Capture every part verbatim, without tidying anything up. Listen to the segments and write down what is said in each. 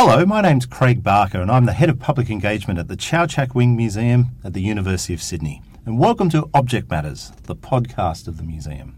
Hello, my name's Craig Barker and I'm the Head of Public Engagement at the Chow Chak Wing Museum at the University of Sydney. And welcome to Object Matters, the podcast of the museum.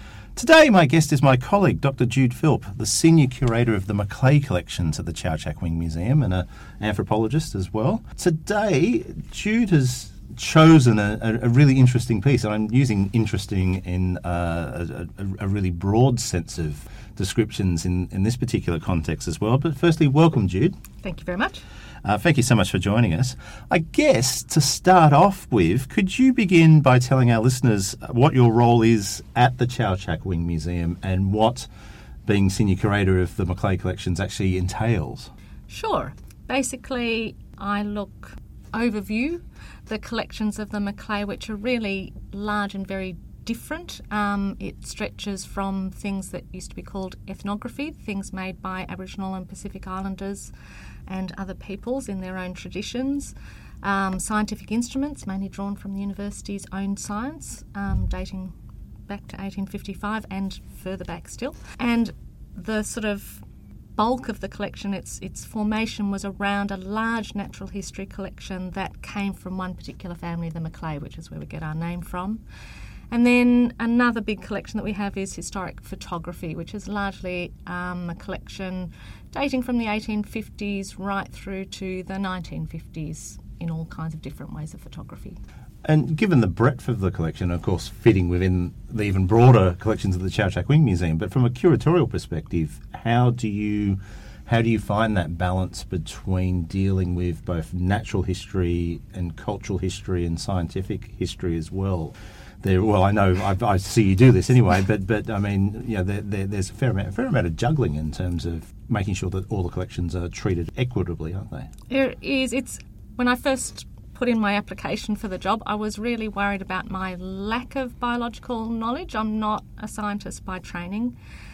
Today my guest is my colleague, Doctor Jude Philp, the Senior Curator of the Macleay Collections at the Chow Chak Wing Museum and an anthropologist as well. Today, Jude has chosen a, a, a really interesting piece, and I'm using interesting in uh, a, a, a really broad sense of descriptions in, in this particular context as well. But firstly, welcome, Jude. Thank you very much. Uh, thank you so much for joining us. I guess to start off with, could you begin by telling our listeners what your role is at the Chow Chak Wing Museum and what being Senior Curator of the Macleay Collections actually entails? Sure. Basically, I look overview the collections of the Macleay, which are really large and very different. Um, it stretches from things that used to be called ethnography, things made by Aboriginal and Pacific Islanders and other peoples in their own traditions, um, scientific instruments, mainly drawn from the university's own science, um, dating back to eighteen fifty-five and further back still. And the sort of bulk of the collection, its its formation was around a large natural history collection that came from one particular family, the Macleay, which is where we get our name from. And then another big collection that we have is historic photography, which is largely um, a collection dating from the eighteen fifties right through to the nineteen fifties in all kinds of different ways of photography. And given the breadth of the collection, of course, fitting within the even broader collections of the Chow Chak Wing Museum, but from a curatorial perspective, how do you how do you find that balance between dealing with both natural history and cultural history and scientific history as well? There, well, I know I, I see you do this anyway, but but I mean, you know, there, there, there's a fair amount, a fair amount of juggling in terms of making sure that all the collections are treated equitably, aren't they? There is. It's when I first put in my application for the job, I was really worried about my lack of biological knowledge. I'm not a scientist by training,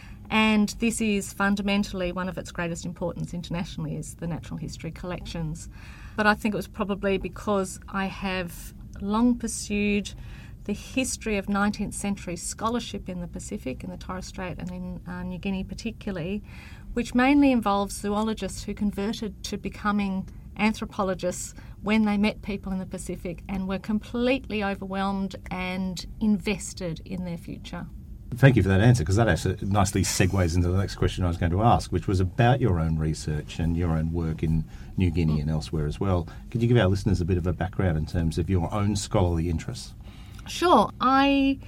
and this is fundamentally one of its greatest importance internationally is the natural history collections. But I think it was probably because I have long pursued the history of nineteenth century scholarship in the Pacific, in the Torres Strait and in uh, New Guinea particularly, which mainly involves zoologists who converted to becoming anthropologists when they met people in the Pacific and were completely overwhelmed and invested in their future. Thank you for that answer, because that actually nicely segues into the next question I was going to ask, which was about your own research and your own work in New Guinea mm. and elsewhere as well. Could you give our listeners a bit of a background in terms of your own scholarly interests? Sure. I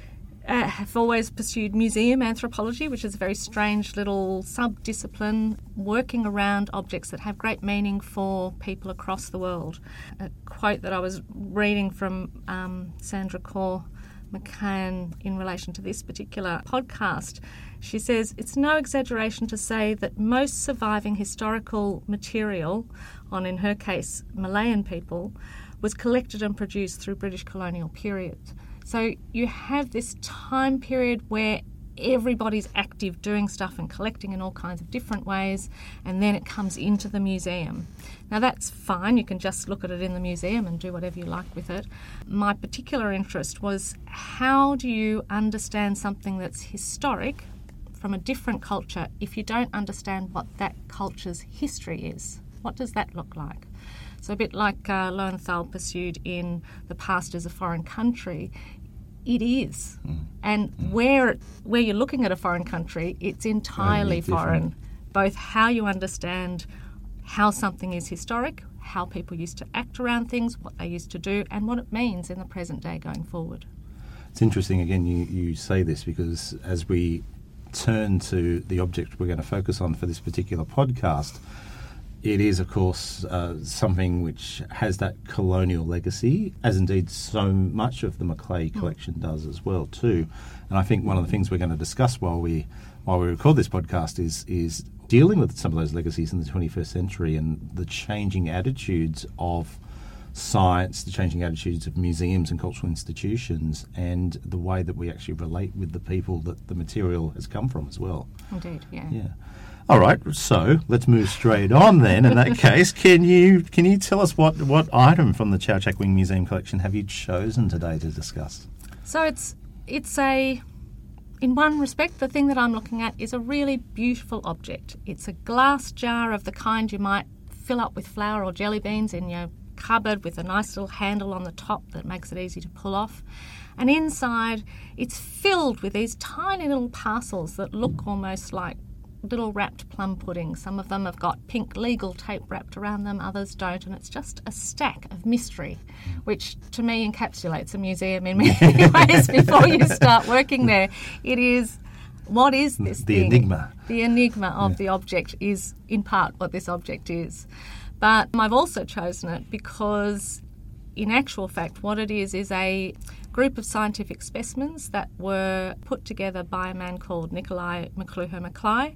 uh, have always pursued museum anthropology, which is a very strange little sub-discipline working around objects that have great meaning for people across the world. A quote that I was reading from um, Sandra Kaur McCann in relation to this particular podcast, she says, "It's no exaggeration to say that most surviving historical material on, in her case, Malayan people, was collected and produced through British colonial period." So you have this time period where everybody's active doing stuff and collecting in all kinds of different ways, and then it comes into the museum. Now that's fine, you can just look at it in the museum and do whatever you like with it. My particular interest was, how do you understand something that's historic from a different culture if you don't understand what that culture's history is? What does that look like? So a bit like uh, Lowenthal pursued in The Past as a Foreign Country, it is. Mm. And mm. where where you're looking at a foreign country, it's entirely Totally foreign. different. Both how you understand how something is historic, how people used to act around things, what they used to do, and what it means in the present day going forward. It's interesting, again, you, you say this because as we turn to the object we're going to focus on for this particular podcast, it is, of course, uh, something which has that colonial legacy, as indeed so much of the Macleay collection does as well too. And I think one of the things we're going to discuss while we while we record this podcast is is dealing with some of those legacies in the twenty-first century and the changing attitudes of science, the changing attitudes of museums and cultural institutions, and the way that we actually relate with the people that the material has come from as well. Indeed, yeah. Yeah. All right, so let's move straight on then. In that case, can you can you tell us what, what item from the Chow Chak Wing Museum collection have you chosen today to discuss? So it's it's a in one respect, the thing that I'm looking at is a really beautiful object. It's a glass jar of the kind you might fill up with flour or jelly beans in your cupboard, with a nice little handle on the top that makes it easy to pull off. And inside, it's filled with these tiny little parcels that look almost like little wrapped plum puddings. Some of them have got pink legal tape wrapped around them, others don't, and it's just a stack of mystery, which to me encapsulates a museum in many ways before you start working there. It is, what is this the thing? enigma. The enigma of Yeah. the object is in part what this object is. But I've also chosen it because in actual fact what it is is a group of scientific specimens that were put together by a man called Nikolai McLuhan Mackay,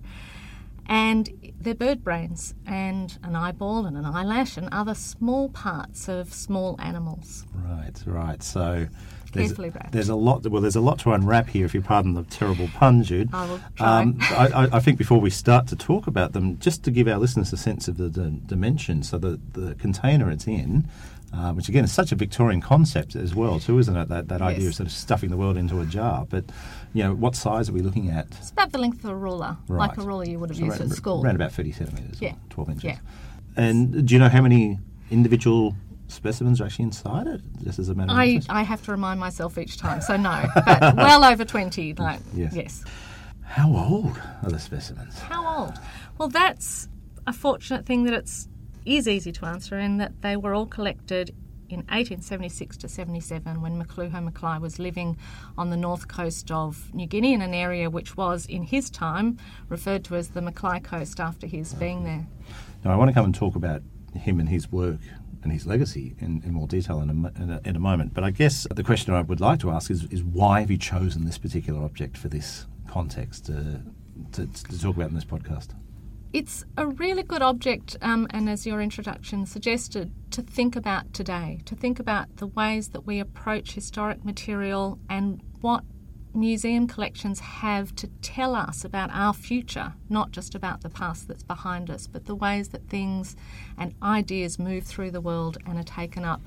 and they're bird brains and an eyeball and an eyelash and other small parts of small animals. Right, right. So there's, Carefully wrapped. there's a lot. Well, there's a lot to unwrap here, if you pardon the terrible pun, Jude. I will try. Um, I, I- I think before we start to talk about them, just to give our listeners a sense of the, the dimension, so the the container it's in. Uh, which again is such a Victorian concept as well, too, isn't it? That that idea Yes. of sort of stuffing the world into a jar. But you know, what size are we looking at? It's about the length of a ruler, like Right. a ruler you would have So used around, at school. around about thirty centimetres, Yeah. or twelve inches. Yeah. And do you know how many individual specimens are actually inside it? Just as a matter of I, interest. I have to remind myself each time, so no, but well over twenty. Like, Yes. yes. How old are the specimens? How old? Well, that's a fortunate thing that it's is easy to answer, in that they were all collected in eighteen seventy-six to seventy-seven, when McLuhan Mackay was living on the north coast of New Guinea, in an area which was, in his time, referred to as the Mackay Coast after his being there. Now, I want to come and talk about him and his work and his legacy in, in more detail in a, mo- in, a, in a moment. But I guess the question I would like to ask is, is why have you chosen this particular object for this context uh, to, to talk about in this podcast? It's a really good object, um, and as your introduction suggested, to think about today, to think about the ways that we approach historic material and what museum collections have to tell us about our future, not just about the past that's behind us, but the ways that things and ideas move through the world and are taken up,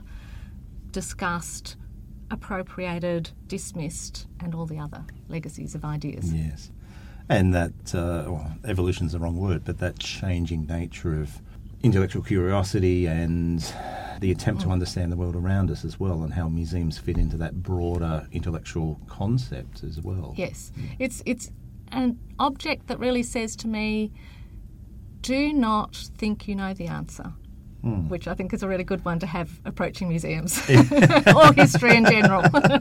discussed, appropriated, dismissed, and all the other legacies of ideas. Yes. And that, uh, well, evolution's the wrong word, but that changing nature of intellectual curiosity and the attempt to understand the world around us as well, and how museums fit into that broader intellectual concept as well. Yes, it's it's an object that really says to me, do not think you know the answer, Hmm. which I think is a really good one to have approaching museums or history in general.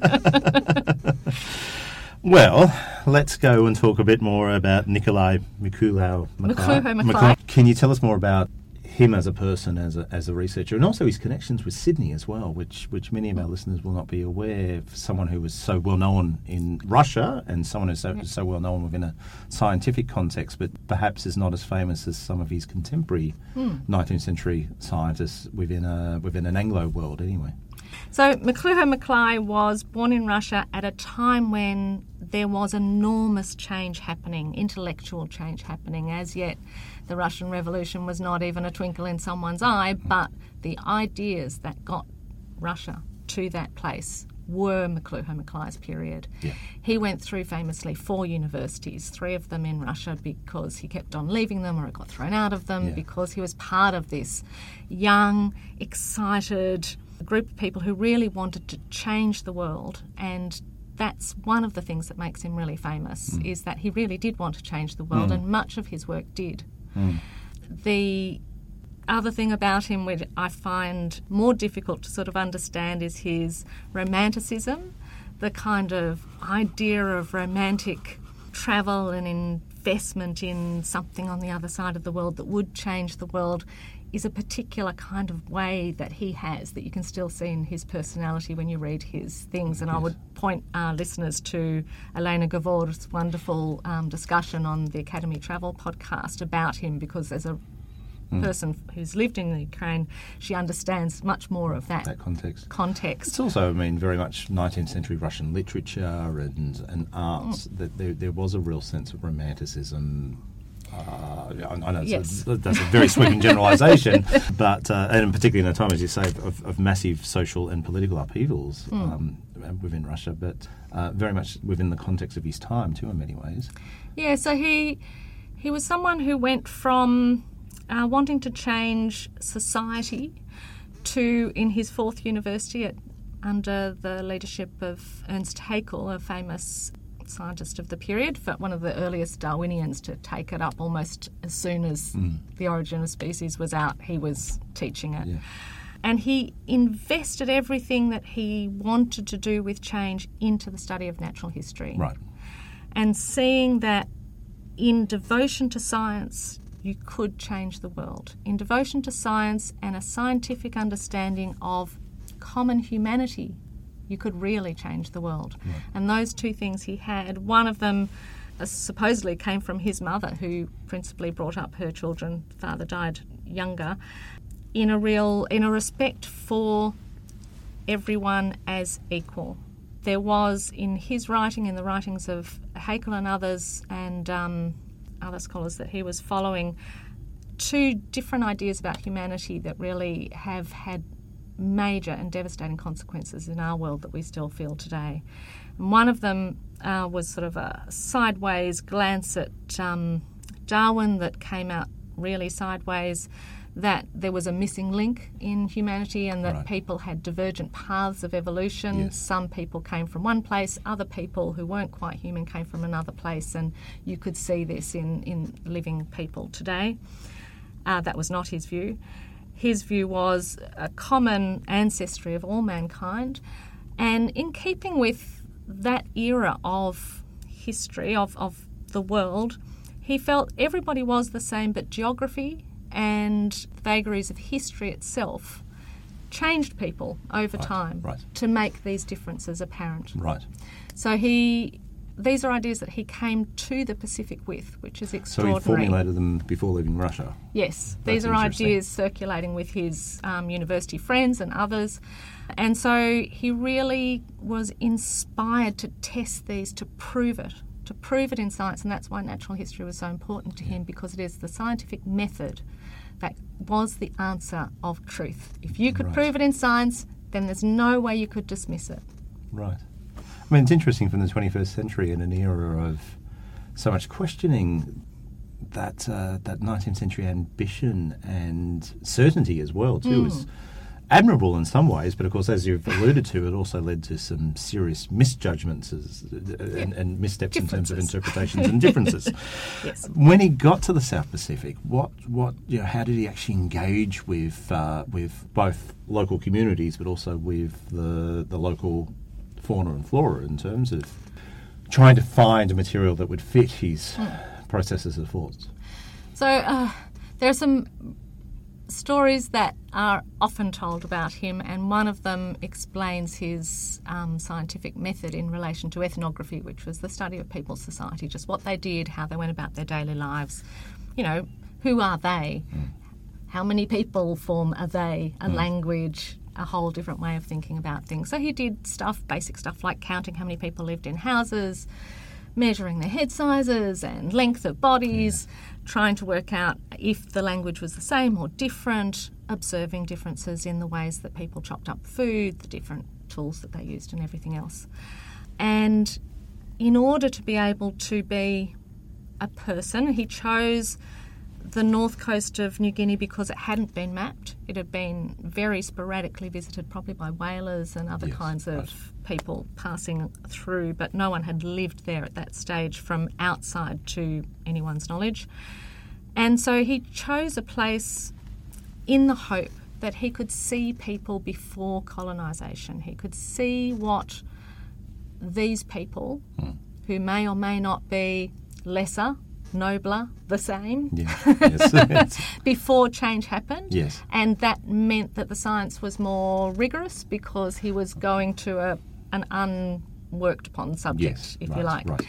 Well, let's go and talk a bit more about Nikolai Mikulau Mackay. McLuhan Mackay. Can you tell us more about him as a person, as a, as a researcher, and also his connections with Sydney as well, which which many of our listeners will not be aware of? Someone who was so well known in Russia, and someone who's so, Yeah. so well known within a scientific context, but perhaps is not as famous as some of his contemporary Hmm. nineteenth century scientists within a within an Anglo world, anyway. So McLuhan Mackay was born in Russia at a time when there was enormous change happening, intellectual change happening. As yet, the Russian Revolution was not even a twinkle in someone's eye, but the ideas that got Russia to that place were McLuhan Mackay's period. Yeah. He went through famously four universities, three of them in Russia because he kept on leaving them or it got thrown out of them, Yeah. because he was part of this young, excited group of people who really wanted to change the world. And that's one of the things that makes him really famous, Mm. is that he really did want to change the world, Mm. and much of his work did. Mm. The other thing about him which I find more difficult to sort of understand is his romanticism, the kind of idea of romantic travel and investment in something on the other side of the world that would change the world is a particular kind of way that he has that you can still see in his personality when you read his things. And I Yes. would point our listeners to Elena Gavor's wonderful um, discussion on the Academy Travel podcast about him, because as a Mm. person who's lived in the Ukraine, she understands much more of that, That context. It's context. also, I mean, very much nineteenth century Russian literature and, and arts, Mm. that there, there was a real sense of romanticism Uh, I know Yes. a, that's a very sweeping generalisation, but uh, and particularly in a time, as you say, of, of massive social and political upheavals Mm. um, within Russia, but uh, very much within the context of his time too, in many ways. Yeah, so he he was someone who went from uh, wanting to change society to, in his fourth university, at, under the leadership of Ernst Haeckel, a famous scientist of the period, but one of the earliest Darwinians to take it up almost as soon as Mm. The Origin of Species was out, he was teaching it. Yeah. And he invested everything that he wanted to do with change into the study of natural history. Right. And seeing that in devotion to science, you could change the world. In devotion to science and a scientific understanding of common humanity, you could really change the world. Right. And those two things he had, one of them uh, supposedly came from his mother, who principally brought up her children. Father died younger, in a real, in a respect for everyone as equal. There was, in his writing, in the writings of Haeckel and others, and um, other scholars that he was following, two different ideas about humanity that really have had major and devastating consequences in our world that we still feel today. And one of them uh, was sort of a sideways glance at um, Darwin that came out really sideways, that there was a missing link in humanity and that Right. people had divergent paths of evolution. Yes. Some people came from one place, other people who weren't quite human came from another place, and you could see this in, in living people today. Uh, that was not his view. His view was a common ancestry of all mankind, and in keeping with that era of history, of, of the world, he felt everybody was the same, but geography and vagaries of history itself changed people over Right, time right. to make these differences apparent. Right. So he, these are ideas that he came to the Pacific with, which is So he extraordinary. formulated them before leaving Russia. Yes, That's these are interesting. ideas circulating with his um, university friends and others. And so he really was inspired to test these, to prove it, to prove it in science. And that's why natural history was so important to him, because it is the scientific method that was the answer of truth. If you could Right. prove it in science, then there's no way you could dismiss it. Right. I mean, it's interesting from the twenty-first century in an era of so much questioning that uh, that nineteenth century ambition and certainty as well, too, Mm. is admirable in some ways, but of course, as you've alluded to, it also led to some serious misjudgments as, uh, and, and missteps in terms of Differences. interpretations and differences. Yes. When he got to the South Pacific, what, what, you know, how did he actually engage with uh, with both local communities, but also with the the local fauna and flora in terms of trying to find a material that would fit his processes of thoughts? So uh, there are some stories that are often told about him, and one of them explains his um, scientific method in relation to ethnography, which was the study of people's society, just what they did, how they went about their daily lives. You know, who are they? Mm. How many people form a they, a Mm. language, a whole different way of thinking about things. So he did stuff, basic stuff like counting how many people lived in houses, measuring their head sizes and length of bodies, trying to work out if the language was the same or different, observing differences in the ways that people chopped up food, the different tools that they used and everything else. And in order to be able to be a person, he chose the north coast of New Guinea because it hadn't been mapped. It had been very sporadically visited, probably by whalers and other Yes, kinds of right. people passing through, but no one had lived there at that stage from outside to anyone's knowledge. And so he chose a place in the hope that he could see people before colonisation. He could see what these people, Mm. who may or may not be lesser, nobler, the same, Yeah. Yes. Yes. before change happened. Yes. And that meant that the science was more rigorous because he was going to a, an unworked upon subject, Yes. if right, you like. Right.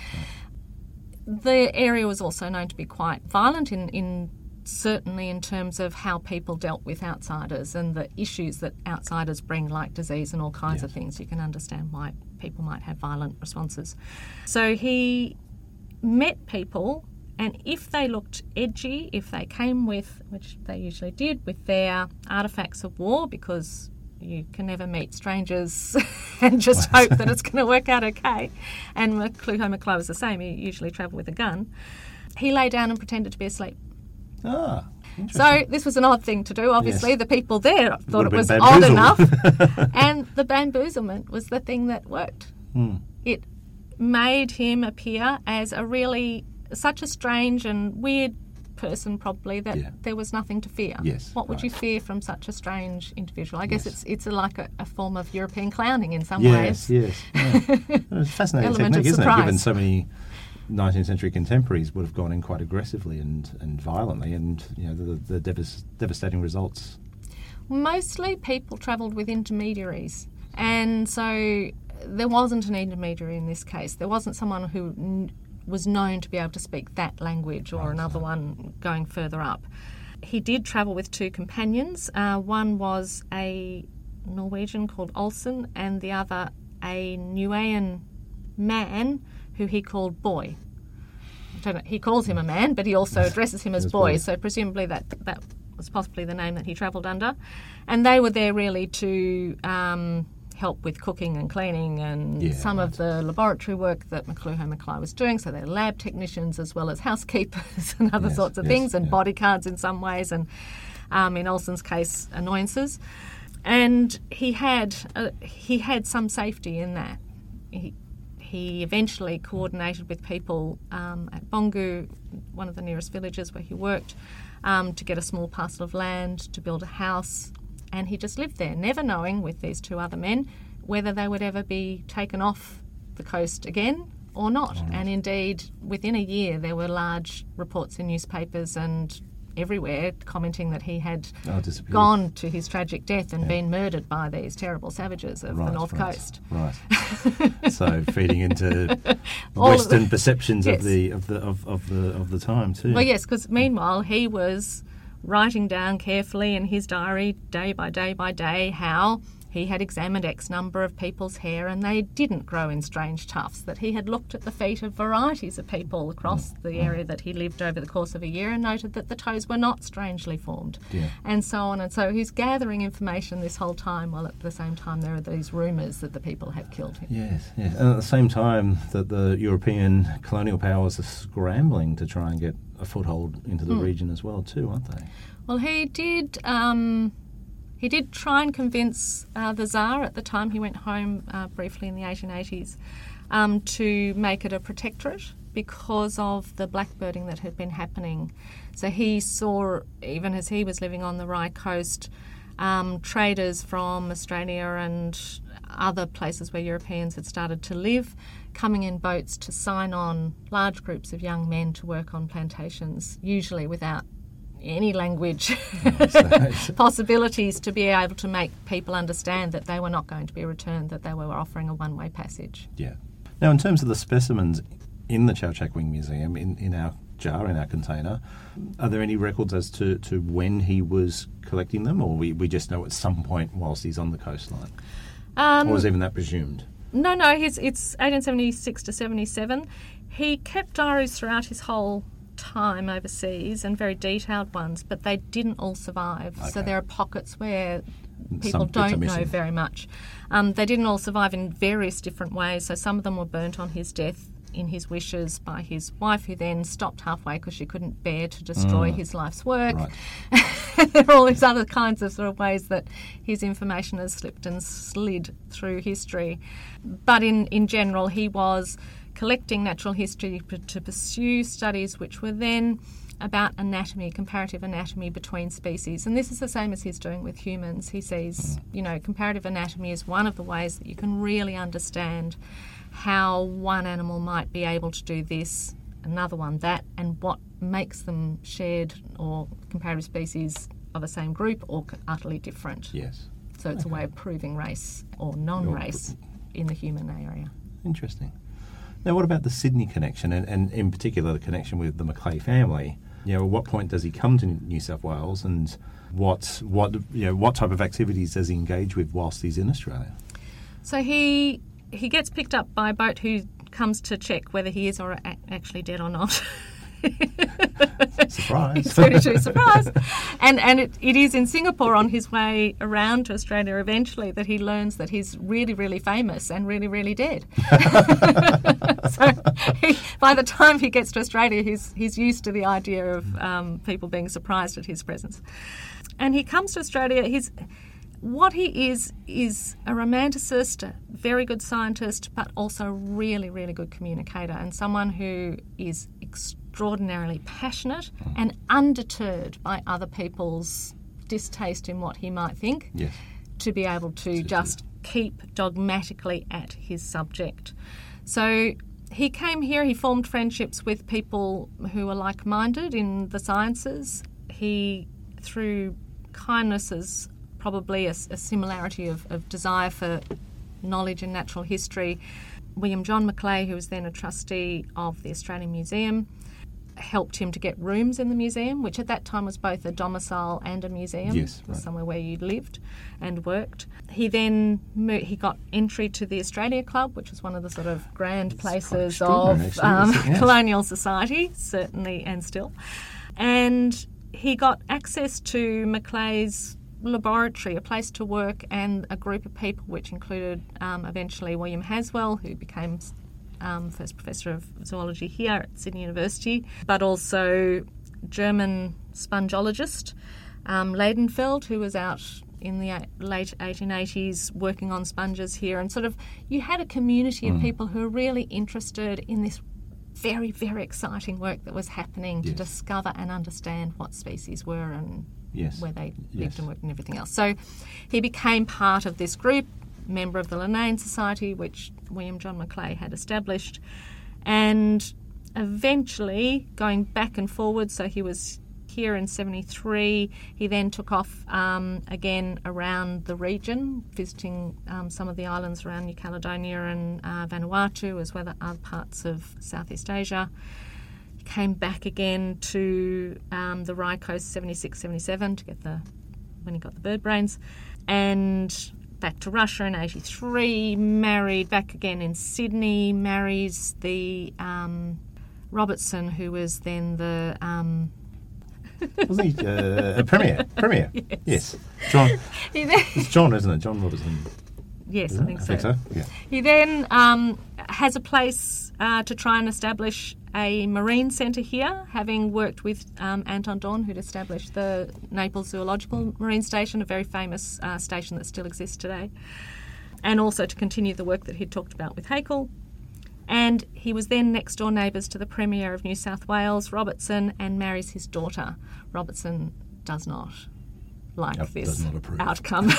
The area was also known to be quite violent in, in certainly in terms of how people dealt with outsiders and the issues that outsiders bring, like disease and all kinds Yes. of things. You can understand why people might have violent responses. So he met people And if they looked edgy, if they came with, which they usually did, with their artefacts of war, because you can never meet strangers and just hope that it's going to work out okay. And Macluthain Macleay was the same. He usually travelled with a gun. He lay down and pretended to be asleep. Ah, so this was an odd thing to do. Obviously, yes. The people there thought Would it was have odd been enough. bamboozled. And the bamboozlement was the thing that worked. Hmm. It made him appear as a really, such a strange and weird person probably that Yeah. there was nothing to fear. Yes, What would right. you fear from such a strange individual? I guess Yes. it's it's a, like a, a form of European clowning in some Yes, ways. yes. Yeah. It's a fascinating Element technique, of isn't it? surprise. Given so many nineteenth century contemporaries would have gone in quite aggressively and, and violently, and you know the, the devas- devastating results. Mostly people travelled with intermediaries, and so there wasn't an intermediary in this case. There wasn't someone who n- was known to be able to speak that language, or Right, another so- one going further up. He did travel with two companions. Uh, one was a Norwegian called Olsen, and the other a Nuean man who he called Boy. I don't know, he calls him a man, but he also addresses him as As Boy, Boy. so presumably that that was possibly the name that he travelled under. And they were there really to um, help with cooking and cleaning and Yeah, some right. of the laboratory work that Macluthain Macleay was doing. So they're lab technicians as well as housekeepers and other Yes, sorts of yes, things, and yeah. bodyguards in some ways, and um, in Olsen's case, annoyances. And he had uh, he had some safety in that. He, he eventually coordinated with people um, at Bongu, one of the nearest villages where he worked, um, to get a small parcel of land, to build a house, and he just lived there, never knowing, with these two other men, whether they would ever be taken off the coast again or not. And indeed, within a year, there were large reports in newspapers and everywhere commenting that he had Oh, disappeared. gone to his tragic death and Yeah. been murdered by these terrible savages of the Right, North right, Coast. Right. So feeding into All of Western the- perceptions Yes. of the of the of, of the of the time too. Well, yes, because meanwhile he was writing down carefully in his diary, day by day by day, how he had examined X number of people's hair and they didn't grow in strange tufts, that he had looked at the feet of varieties of people across the area that he lived over the course of a year and noted that the toes were not strangely formed, Yeah. and so on. And so he's gathering information this whole time, while at the same time there are these rumours that the people have killed him. Yes, yes. And at the same time that the European colonial powers are scrambling to try and get a foothold into the Mm. region as well too, aren't they? Well, he did. Um, he did try and convince uh, the Tsar at the time. He went home uh, briefly in the eighteen eighties um, to make it a protectorate because of the blackbirding that had been happening. So he saw, even as he was living on the Rye coast, um, traders from Australia and other places where Europeans had started to live, coming in boats to sign on large groups of young men to work on plantations, usually without any language possibilities to be able to make people understand that they were not going to be returned, that they were offering a one-way passage. Yeah. Now, in terms of the specimens in the Chow Chak Wing Museum, in, in our jar, in our container, are there any records as to, to when he was collecting them, or we, we just know at some point whilst he's on the coastline? Um, Or was even that presumed? No, no, his, it's eighteen seventy-six to seventy-seven. He kept diaries throughout his whole time overseas, and very detailed ones, but they didn't all survive. So Okay. there are pockets where people Some bits are don't know missing. very much. Um, they didn't all survive in various different ways. So some of them were burnt on his death in his wishes by his wife, who then stopped halfway because she couldn't bear to destroy Mm. his life's work. Right. There are all these other kinds of sort of ways that his information has slipped and slid through history. But in, in general, he was collecting natural history p- to pursue studies which were then about anatomy, comparative anatomy between species. And this is the same as he's doing with humans. He sees, you know, comparative anatomy is one of the ways that you can really understand how one animal might be able to do this, another one that, and what makes them shared or comparative species of the same group or c- utterly different. Yes. So it's a way of proving race or non-race in the human area. Interesting. Now, what about the Sydney connection, and, and in particular the connection with the Macleay family? You know, at what point does he come to New South Wales, and what what you know what type of activities does he engage with whilst he's in Australia? So he he gets picked up by a boat who comes to check whether he is or a- actually dead or not. Surprise. thirty-two, surprise. And and it, it is in Singapore on his way around to Australia eventually that he learns that he's really, really famous and really, really dead. So he, by the time he gets to Australia, he's, he's used to the idea of um, people being surprised at his presence. And he comes to Australia. He's... What he is, is a romanticist, a very good scientist, but also really, really good communicator, and someone who is extraordinarily passionate and undeterred by other people's distaste in what he might think, Yes. to be able to just keep dogmatically at his subject. So he came here, he formed friendships with people who are like-minded in the sciences. He, through kindnesses, probably a, a similarity of, of desire for knowledge and natural history. William John Macleay, who was then a trustee of the Australian Museum, helped him to get rooms in the museum, which at that time was both a domicile and a museum. Yes, It was right. somewhere where you lived and worked. He then mo- he got entry to the Australia Club, which was one of the sort of grand places of extraordinary, actually, um, isn't it? Yes. colonial society, certainly and still. And he got access to Macleay's laboratory, a place to work, and a group of people which included um, eventually William Haswell, who became um, first professor of zoology here at Sydney University, but also German spongeologist um, Leidenfeld, who was out in the late eighteen eighties working on sponges here. And sort of you had a community of Mm. people who were really interested in this very, very exciting work that was happening to Yes. discover and understand what species were and Yes. where they Yes. lived and worked and everything else. So he became part of this group, member of the Linnaean Society, which William John Macleay had established, and eventually going back and forward. So he was here in seventy-three. He then took off um, again around the region, visiting um, some of the islands around New Caledonia and uh, Vanuatu, as well as other parts of Southeast Asia. Came back again to um, the Rye Coast seventy-six seventy-seven to get the when he got the bird brains, and back to Russia in eighty-three, married back again in Sydney, marries the um, Robertson, who was then the um, Wasn't he uh, a premier? Premier. Yes. Yes. John. he then, It's John, isn't it? John Robertson. yes, Isn't I it? think so. Yeah. He then um, has a place uh, to try and establish a marine centre here, having worked with um, Anton Dorn, who'd established the Naples Zoological Marine Station, a very famous uh, station that still exists today, and also to continue the work that he'd talked about with Haeckel. And he was then next door neighbours to the Premier of New South Wales, Robertson, and marries his daughter. Robertson does not like Yep, this does not approve. outcome.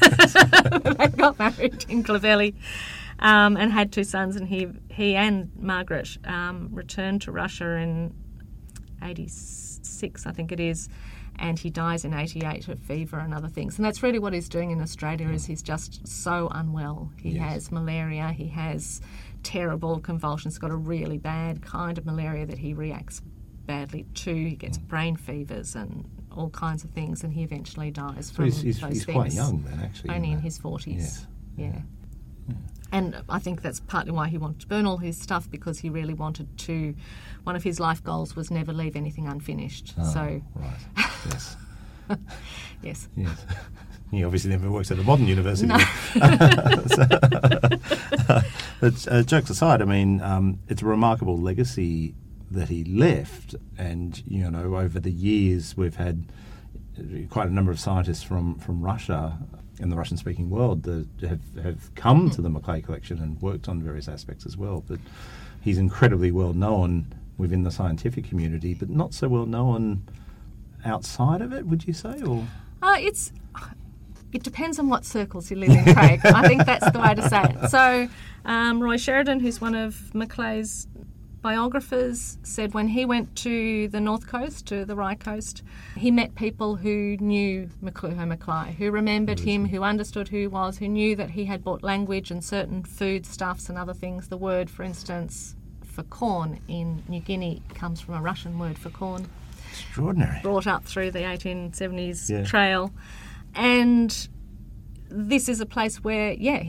They got married in Clavelli um, and had two sons, and he he and Margaret um, returned to Russia in eighty-six, I think it is, and he dies in eighty-eight of fever and other things. And that's really what he's doing in Australia, is he's just so unwell. He Yes. has malaria, he has terrible convulsions, got a really bad kind of malaria that he reacts badly to. He gets brain fevers and all kinds of things, and he eventually dies So from he's, he's, those he's things. quite young then, actually. Only isn't in he? his forties. Yeah. Yeah. And I think that's partly why he wanted to burn all his stuff, because he really wanted to. One of his life goals was never leave anything unfinished. Oh, so, right. Yes. yes. Yes. He obviously never works at a modern university. No. So, but uh, jokes aside, I mean, um, it's a remarkable legacy that he left, and you know, over the years we've had quite a number of scientists from, from Russia in the Russian-speaking world that have, have come Mm. to the Macleay collection and worked on various aspects as well. But he's incredibly well known within the scientific community, but not so well known outside of it, would you say? Or Uh, it's it depends on what circles you live in, Craig. I think that's the way to say it. So, um, Roy Sheridan, who's one of Macleay's biographers, said when he went to the North Coast, to the Rye Coast, he met people who knew Macluho Macleay, who remembered him, who understood who he was, who knew that he had brought language and certain foodstuffs and other things. The word, for instance, for corn in New Guinea comes from a Russian word for corn, extraordinary. brought up through the eighteen seventies Yeah. trail. And this is a place where, yeah, he's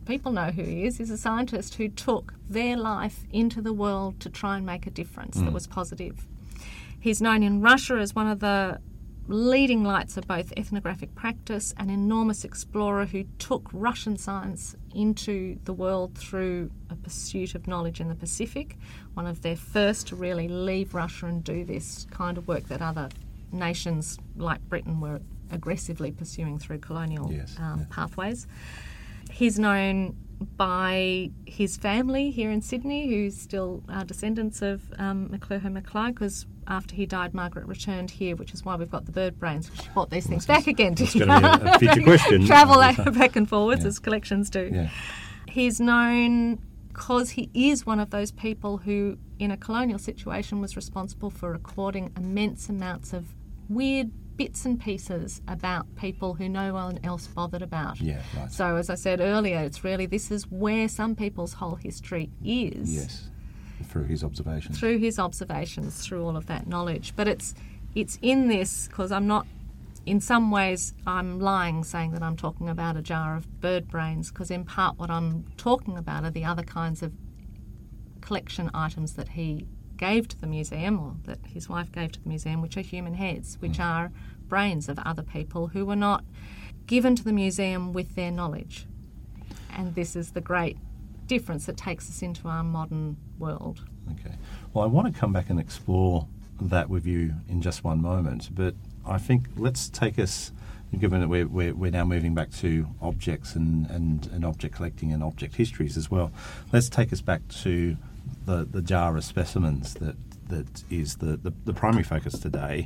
people know who he is. He's a scientist who took their life into the world to try and make a difference mm. that was positive. He's known in Russia as one of the leading lights of both ethnographic practice, an enormous explorer who took Russian science into the world through a pursuit of knowledge in the Pacific, one of their first to really leave Russia and do this kind of work that other nations like Britain were aggressively pursuing through colonial yes, um, yeah. pathways. He's known by his family here in Sydney, who's still are descendants of um, McLuhan McLeod, because after he died, Margaret returned here, which is why we've got the bird brains. She brought these things well, back again to it's going to be a, a future question. Travel back and forwards, yeah. as collections do. Yeah. He's known because he is one of those people who, in a colonial situation, was responsible for recording immense amounts of weird bits and pieces about people who no one else bothered about. Yeah, right. So, as I said earlier, it's really, this is where some people's whole history is. Yes, through his observations. Through his observations, through all of that knowledge. But it's it's in this, because I'm not, in some ways, I'm lying saying that I'm talking about a jar of bird brains, because in part what I'm talking about are the other kinds of collection items that he gave to the museum, or that his wife gave to the museum, which are human heads, which mm. are brains of other people who were not given to the museum with their knowledge. And this is the great difference that takes us into our modern world. Okay. Well, I want to come back and explore that with you in just one moment, but I think let's take us, given that we're, we're, we're now moving back to objects and, and, and object collecting and object histories as well, let's take us back to the, the jar of specimens that, that is the, the, the primary focus today.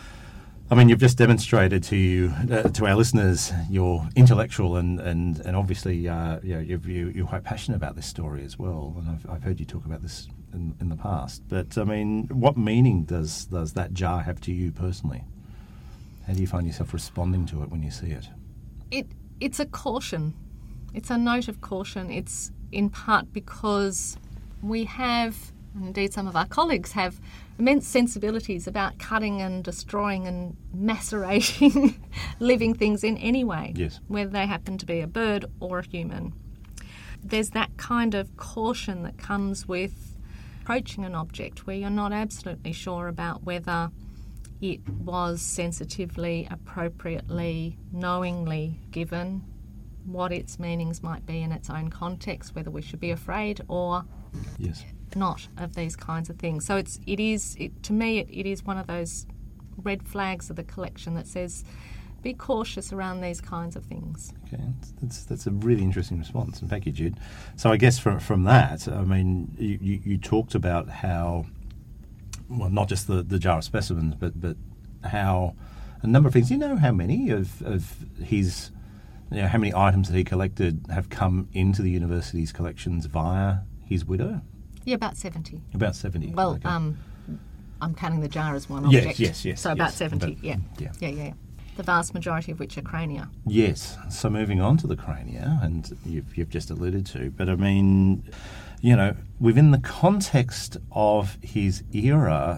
I mean, you've just demonstrated to you, uh, to our listeners, your intellectual and and and obviously, uh, you know, you're, you're quite passionate about this story as well. And I've, I've heard you talk about this in, in the past. But I mean, what meaning does does that jar have to you personally? How do you find yourself responding to it when you see it? It it's a caution. It's a note of caution. It's in part because we have, and indeed some of our colleagues have, immense sensibilities about cutting and destroying and macerating living things in any way, yes. whether they happen to be a bird or a human. There's that kind of caution that comes with approaching an object where you're not absolutely sure about whether it was sensitively, appropriately, knowingly given, what its meanings might be in its own context, whether we should be afraid or yes. not of these kinds of things. So it's it is it, to me it, it is one of those red flags of the collection that says be cautious around these kinds of things. Okay, that's that's a really interesting response, and thank you, Jude. So I guess from from that, I mean, you, you, you talked about how, well, not just the, the jar of specimens, but but how a number of things. Do you know how many of of his, you know, how many items that he collected have come into the university's collections via his widow? Yeah, about seventy. About seventy. Well, okay. um, I'm counting the jar as one object. Yes, yes, yes. So yes. about seventy, But, yeah. yeah. Yeah, yeah, yeah. The vast majority of which are crania. Yes. So moving on to the crania, and you've, you've just alluded to, but I mean, you know, within the context of his era,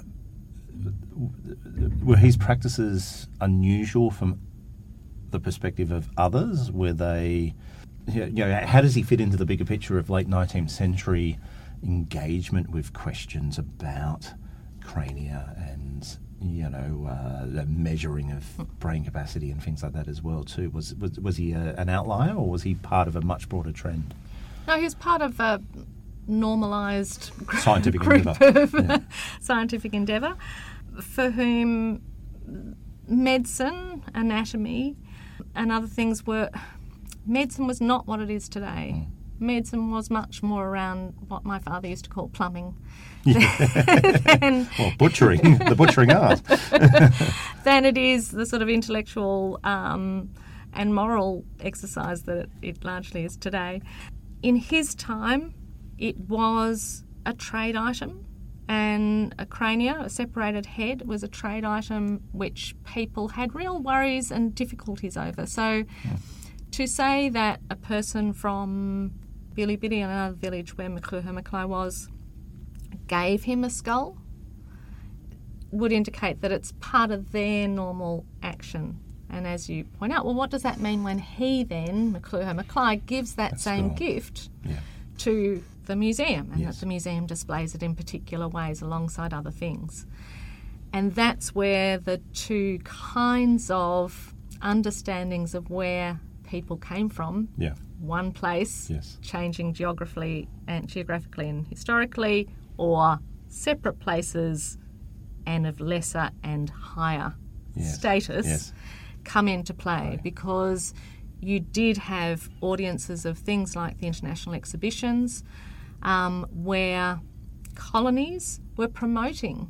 were his practices unusual from the perspective of others? Were they, you know, how does he fit into the bigger picture of late nineteenth century engagement with questions about crania and, you know, uh, the measuring of brain capacity and things like that as well too? Was was, was he a, an outlier, or was he part of a much broader trend? No, he was part of a normalised scientific group endeavour. of Yeah. scientific endeavour, for whom medicine, anatomy, and other things were. Medicine was not what it is today. Mm. Medicine was much more around what my father used to call plumbing. Yeah. than, well, butchering, the butchering art. than it is the sort of intellectual um, and moral exercise that it, it largely is today. In his time, it was a trade item, and a crania, a separated head, was a trade item which people had real worries and difficulties over. So yeah. to say that a person from Bilibili, another village where McLuhan McLeod was, gave him a skull would indicate that it's part of their normal action And as you point out, well, what does that mean when he then, McLuhan Mackay, gives that That's same cool. gift Yeah. to the museum, and Yes. that the museum displays it in particular ways alongside other things. And that's where the two kinds of understandings of where people came from, Yeah. one place, Yes. changing geographically and geographically and historically, or separate places and of lesser and higher Yes. status, Yes. come into play, Right. because you did have audiences of things like the international exhibitions um, where colonies were promoting,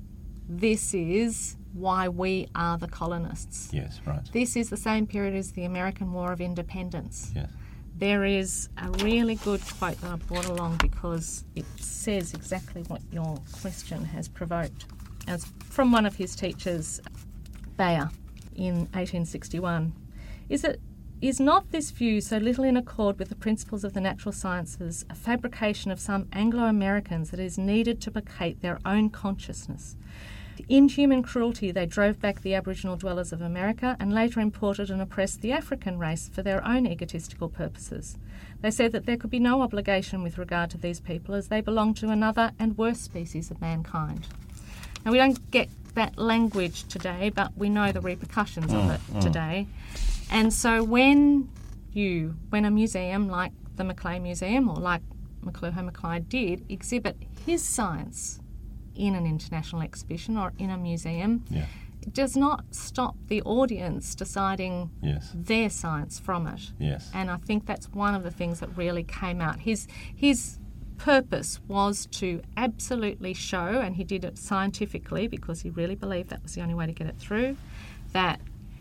this is why we are the colonists. Yes. Right. This is the same period as the American War of Independence. Yes. There is a really good quote that I brought along because it says exactly what your question has provoked. As from one of his teachers, Bayer, in eighteen sixty-one. Is it is not this view so little in accord with the principles of the natural sciences a fabrication of some Anglo-Americans that is needed to placate their own consciousness? In inhuman cruelty they drove back the Aboriginal dwellers of America and later imported and oppressed the African race for their own egotistical purposes. They said that there could be no obligation with regard to these people as they belonged to another and worse species of mankind. Now, we don't get that language today, but we know the repercussions Mm, of it mm. today. And so when you, when a museum like the Macleay Museum or like McLuhan Mackay did, exhibit his science in an international exhibition or in a museum, Yeah. it does not stop the audience deciding Yes. their science from it. Yes. And I think that's one of the things that really came out. His his purpose was to absolutely show, and he did it scientifically because he really believed that was the only way to get it through, that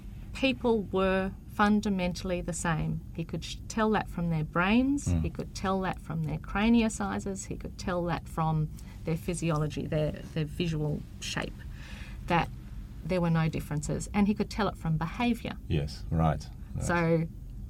people were fundamentally the same. He could sh- tell that from their brains, Mm. he could tell that from their crania sizes, he could tell that from their physiology, their, their visual shape, that there were no differences. And he could tell it from behaviour. Yes. Right. Right. So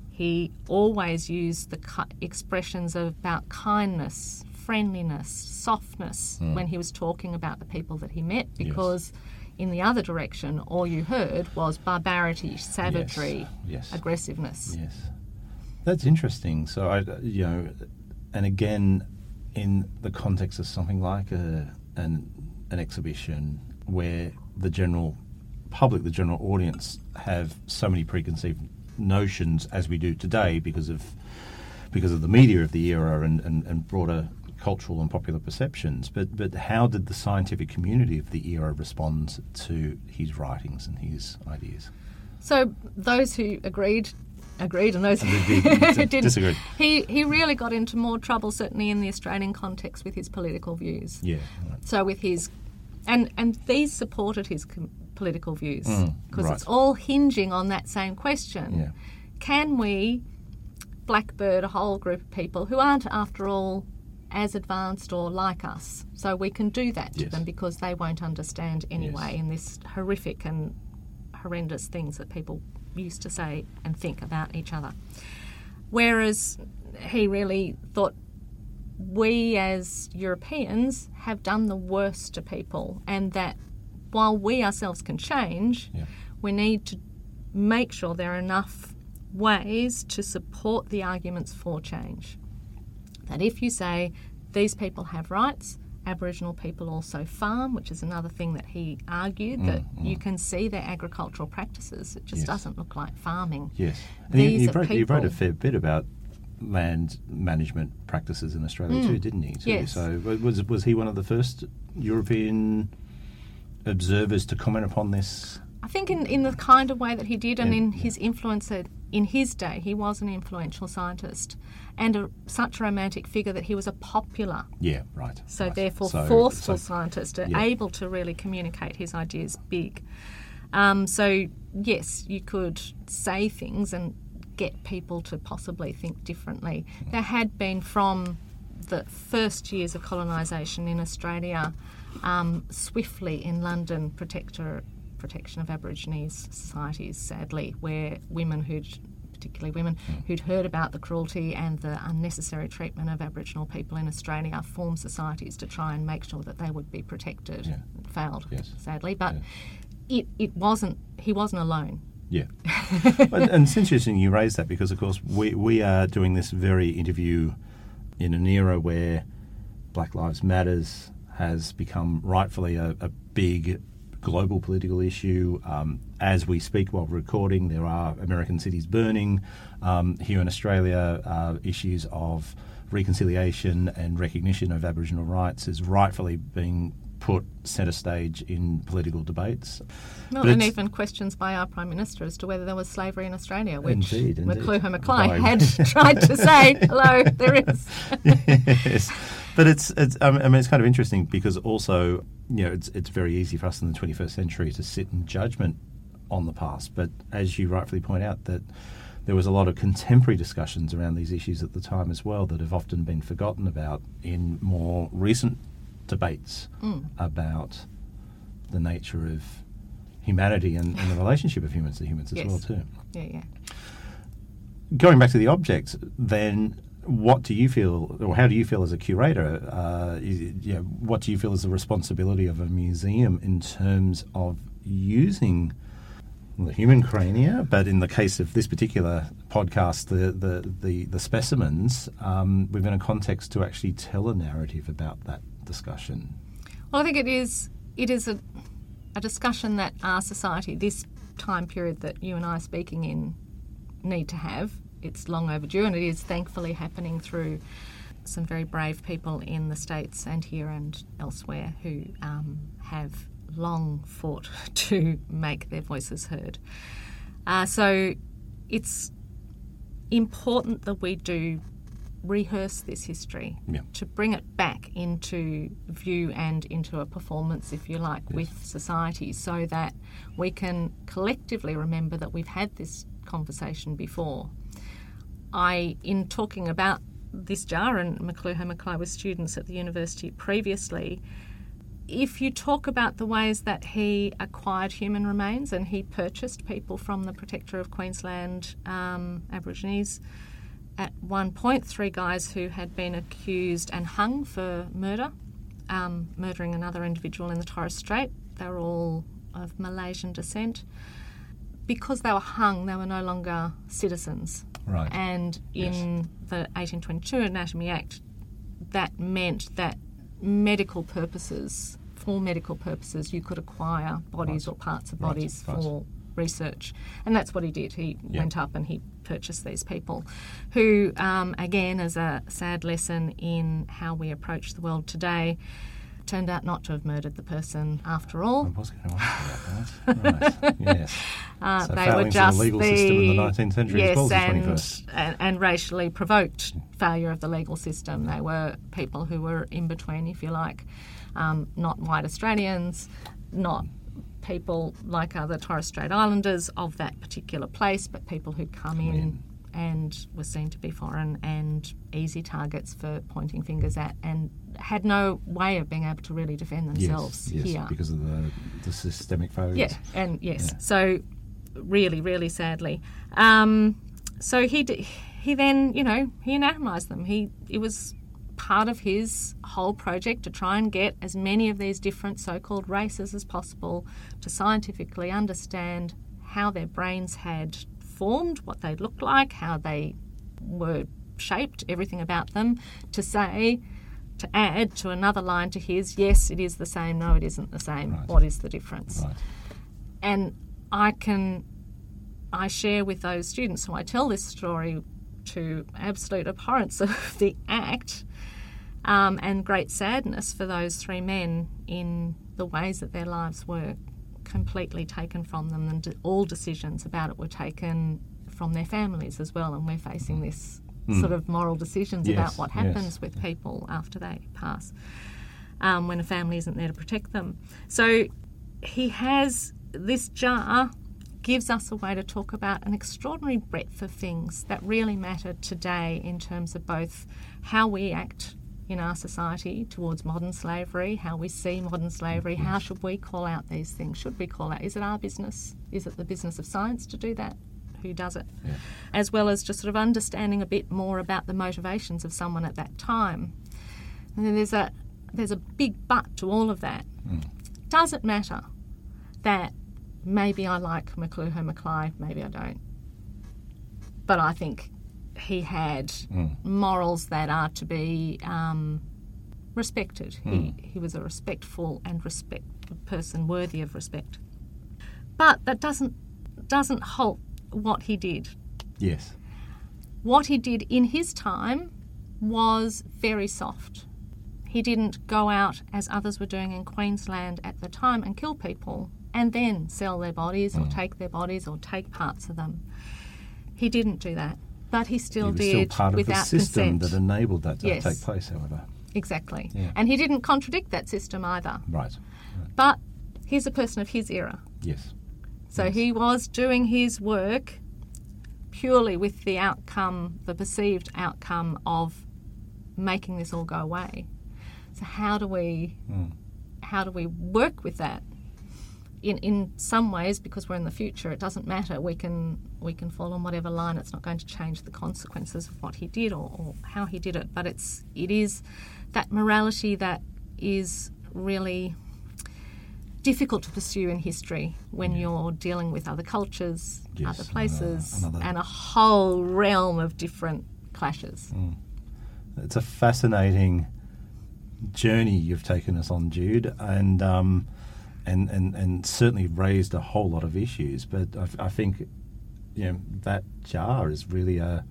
he always used the ki- expressions of about kindness, friendliness, softness Mm. when he was talking about the people that he met, because in the other direction, all you heard was barbarity, savagery, Yes. aggressiveness. Yes. That's interesting. So, I, you know, and again, in the context of something like a, an, an exhibition where the general public, the general audience, have so many preconceived notions as we do today because of because of the media of the era and, and, and broader cultural and popular perceptions. But but how did the scientific community of the era respond to his writings and his ideas? So those who agreed, agreed, and those And who they did- didn't, disagreed. he, he really got into more trouble, certainly in the Australian context, with his political views. Yeah. Right. So with his, and and these supported his com- political views Mm, because right. it's all hinging on that same question. Yeah. Can we blackbird a whole group of people who aren't, after all, as advanced or like us? So we can do that to Yes. them because they won't understand anyway Yes. in this horrific and horrendous things that people used to say and think about each other. Whereas he really thought we as Europeans have done the worst to people, and that while we ourselves can change, Yeah. we need to make sure there are enough ways to support the arguments for change. That if you say these people have rights, Aboriginal people also farm, which is another thing that he argued, that you can see their agricultural practices. It just Yes. doesn't look like farming. Yes. And he, These he, are wrote, he wrote a people- fair bit about land management practices in Australia too, didn't he? Too? Yes. So wa- was was he one of the first European observers to comment upon this? I think in, in the kind of way that he did, and Yeah, in yeah. his influence at, in his day, he was an influential scientist and a, such a romantic figure that he was a popular, Yeah, right. so right. therefore So- forceful so- scientist, uh, yeah. able to really communicate his ideas big. Um, so yes, you could say things and get people to possibly think differently. There had been, from the first years of colonisation in Australia, um, swiftly in London, protector protection of Aborigines societies, sadly, where women who'd, particularly women who'd heard about the cruelty and the unnecessary treatment of Aboriginal people in Australia, formed societies to try and make sure that they would be protected. Yeah. It failed, Yes. sadly, but Yeah. it, it wasn't, he wasn't alone. Yeah. and, and it's interesting you raise that because, of course, we, we are doing this very interview in an era where Black Lives Matters has become rightfully a, a big global political issue. Um, as we speak while recording, there are American cities burning. Um, here in Australia, uh, issues of reconciliation and recognition of Aboriginal rights is rightfully being put centre stage in political debates. Well, and even questions by our Prime Minister as to whether there was slavery in Australia, which indeed, indeed. McLuhan Mackay had tried to say, hello, there is. Yes. But it's, it's I mean, it's kind of interesting because also, you know, it's it's very easy for us in the twenty-first century to sit in judgment on the past. But as you rightfully point out, that there was a lot of contemporary discussions around these issues at the time as well that have often been forgotten about in more recent debates mm. about the nature of humanity and, and the relationship of humans to humans as yes. well too. Yeah, yeah. Going back to the object, then what do you feel, or how do you feel as a curator, uh, you know, what do you feel is the responsibility of a museum in terms of using the human crania, but in the case of this particular podcast, the the, the, the specimens, um, within a context to actually tell a narrative about that discussion? Well, I think it is it is a, a discussion that our society, this time period that you and I are speaking in, need to have. It's long overdue, and it is thankfully happening through some very brave people in the States and here and elsewhere who um, have long fought to make their voices heard. Uh, so it's important that we do rehearse this history, yeah. to bring it back into view and into a performance, if you like, yes. with society, so that we can collectively remember that we've had this conversation before. I, in talking about this jar, and McLuhan Mackay with students at the university previously, if you talk about the ways that he acquired human remains and he purchased people from the Protector of Queensland um, Aborigines, at one point, three guys who had been accused and hung for murder, um, murdering another individual in the Torres Strait. They were all of Malaysian descent. Because they were hung, they were no longer citizens. Right. And in yes. the eighteen twenty-two Anatomy Act, that meant that medical purposes, for medical purposes, you could acquire bodies right. or parts of right. bodies right. for research. And that's what he did. He yep. went up and he purchased these people who, um, again, as a sad lesson in how we approach the world today, turned out not to have murdered the person after all. I was going to ask about that. Right. Yes. Uh, so they were just the legal the, system in the nineteenth century yes, as well as the and, twenty-first. And, and racially provoked failure of the legal system. They were people who were in between, if you like, um, not white Australians, not people like other Torres Strait Islanders of that particular place, but people who come in, in and were seen to be foreign and easy targets for pointing fingers at, and had no way of being able to really defend themselves yes, yes, here. because of the, the systemic failures. Yeah, and yes. Yeah. So really, really sadly. Um, so he d- he then, you know, he anatomised them. He It was part of his whole project to try and get as many of these different so-called races as possible to scientifically understand how their brains had formed, what they looked like, how they were shaped, everything about them, to say, to add to another line to his, yes, it is the same, no, it isn't the same, right. what is the difference? Right. And I can, I share with those students who I tell this story to absolute abhorrence of the act um, and great sadness for those three men in the ways that their lives were completely taken from them, and all decisions about it were taken from their families as well, and we're facing this mm. sort of moral decisions yes, about what happens yes. with people after they pass, um, when a family isn't there to protect them. So he has, this jar gives us a way to talk about an extraordinary breadth of things that really matter today in terms of both how we act in our society towards modern slavery, how we see modern slavery, how should we call out these things? Should we call out? Is it our business? Is it the business of science to do that? Who does it? Yeah. As well as just sort of understanding a bit more about the motivations of someone at that time. And then there's a there's a big but to all of that. Mm. Does it matter that maybe I like McLuhan Mackay, maybe I don't. But I think he had mm. morals that are to be um, respected. Mm. He he was a respectful and respect person worthy of respect. But that doesn't doesn't halt what he did. Yes. What he did in his time was very soft. He didn't go out, as others were doing in Queensland at the time, and kill people and then sell their bodies mm. or take their bodies or take parts of them. He didn't do that. But he still he was did still part without of the system consent. that enabled that to yes. take place, however. Exactly. Yeah. And he didn't contradict that system either. Right. right. But he's a person of his era. Yes. So yes. he was doing his work purely with the outcome, the perceived outcome of making this all go away. So how do we mm. how do we work with that? In in some ways, because we're in the future, it doesn't matter. We can we can fall on whatever line. It's not going to change the consequences of what he did or, or how he did it. But it's it is that morality that is really difficult to pursue in history when yeah. you're dealing with other cultures, yes, other places, another, another... and a whole realm of different clashes. Mm. It's a fascinating journey you've taken us on, Jude, and um, and, and and certainly raised a whole lot of issues. But I, I think you know that jar is really a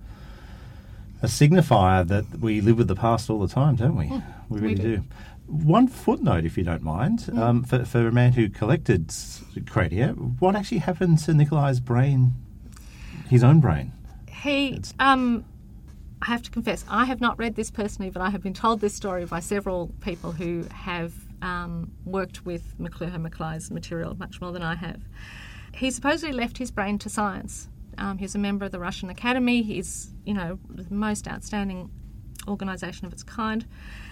a signifier that we live with the past all the time, don't we? Mm, we really we do. do. One footnote, if you don't mind, mm. um, for, for a man who collected Kradia, what actually happened to Nikolai's brain, his own brain? He, um, I have to confess, I have not read this personally, but I have been told this story by several people who have um, worked with McLuhan Mackay's material much more than I have. He supposedly left his brain to science. Um, he's a member of the Russian Academy. He's, you know, the most outstanding organisation of its kind.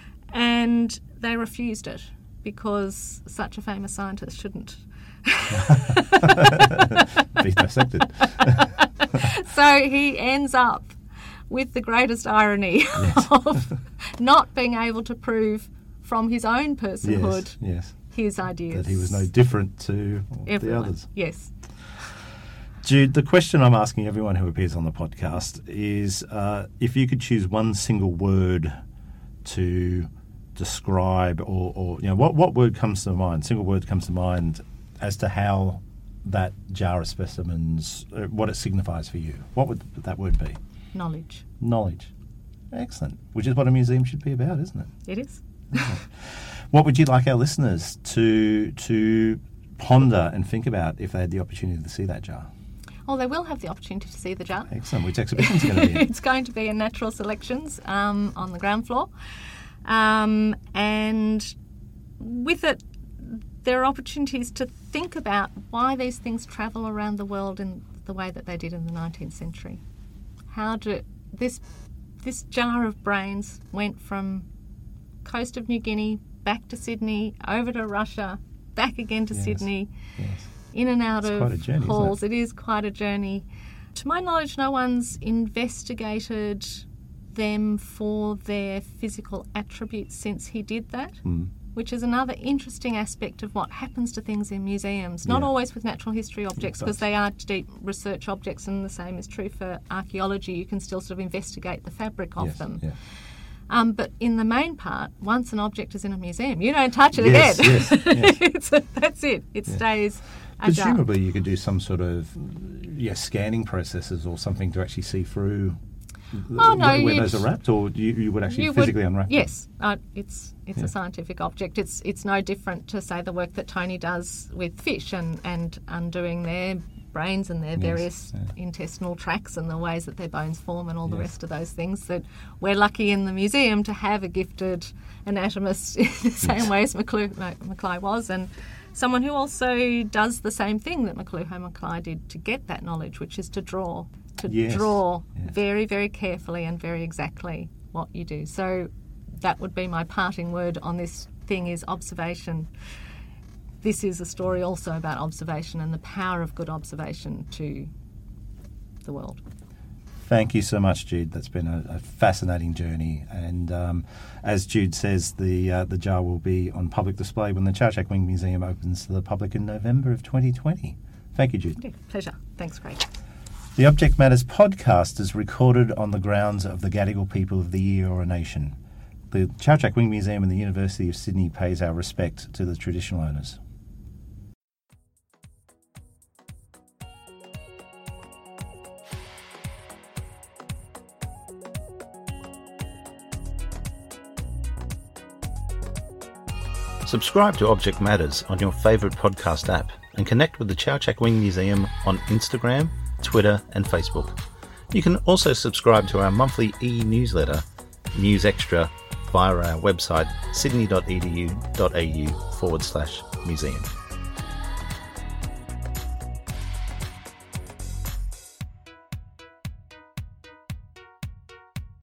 And they refused it because such a famous scientist shouldn't be dissected. So he ends up with the greatest irony yes. of not being able to prove from his own personhood yes, yes. his ideas. That he was no different to Everyone. the others. Yes. Jude, the question I'm asking everyone who appears on the podcast is uh, if you could choose one single word to describe or, or you know, what, what word comes to mind, single word comes to mind as to how that jar of specimens, uh, what it signifies for you, what would that word be? Knowledge. Knowledge. Excellent. Which is what a museum should be about, isn't it? It is. Yeah. What would you like our listeners to to ponder and think about if they had the opportunity to see that jar? Well, they will have the opportunity to see the jar. Excellent. Which exhibition is going to be in? It's going to be in Natural Selections um, on the ground floor. Um, and with it, there are opportunities to think about why these things travel around the world in the way that they did in the nineteenth century. How do this this jar of brains went from coast of New Guinea back to Sydney, over to Russia, back again to yes. Sydney, yes. in and out it's of quite a journey, halls. Isn't it? It is quite a journey. To my knowledge, no one's investigated them for their physical attributes since he did that, mm. which is another interesting aspect of what happens to things in museums. Not yeah. always with natural history objects, because they are deep research objects, and the same is true for archaeology. You can still sort of investigate the fabric of yes. them. Yeah. Um, but in the main part, once an object is in a museum, you don't touch it yes, again. Yes, yes. it's a, that's it. It yeah. stays a jar. Presumably you could do some sort of yeah, scanning processes or something to actually see through oh, no, where, where those are wrapped, or you, you would actually you physically would, unwrap them? Yes, uh, it's it's yeah. a scientific object. It's it's no different to, say, the work that Tony does with fish and, and undoing their brains and their yes, various yeah. intestinal tracts and the ways that their bones form and all the yes. rest of those things. That we're lucky in the museum to have a gifted anatomist in the same yes. way as McClue, no, Mackay was, and someone who also does the same thing that McLuhan Mackay did to get that knowledge, which is to draw, to yes. draw yes. very, very carefully and very exactly what you do. So that would be my parting word on this thing, is observation. This is a story also about observation and the power of good observation to the world. Thank you so much, Jude. That's been a, a fascinating journey. And um, as Jude says, the uh, the jar will be on public display when the Chao Chak Wing Museum opens to the public in November of twenty twenty. Thank you, Jude. Yeah, pleasure. Thanks, Craig. The Object Matters podcast is recorded on the grounds of the Gadigal people of the Eora Nation. The Chowchak Wing Museum and the University of Sydney pays our respect to the traditional owners. Subscribe to Object Matters on your favourite podcast app and connect with the Chowchak Wing Museum on Instagram, Twitter and Facebook. You can also subscribe to our monthly e-newsletter, News Extra, via our website sydney.edu.au forward slash museum.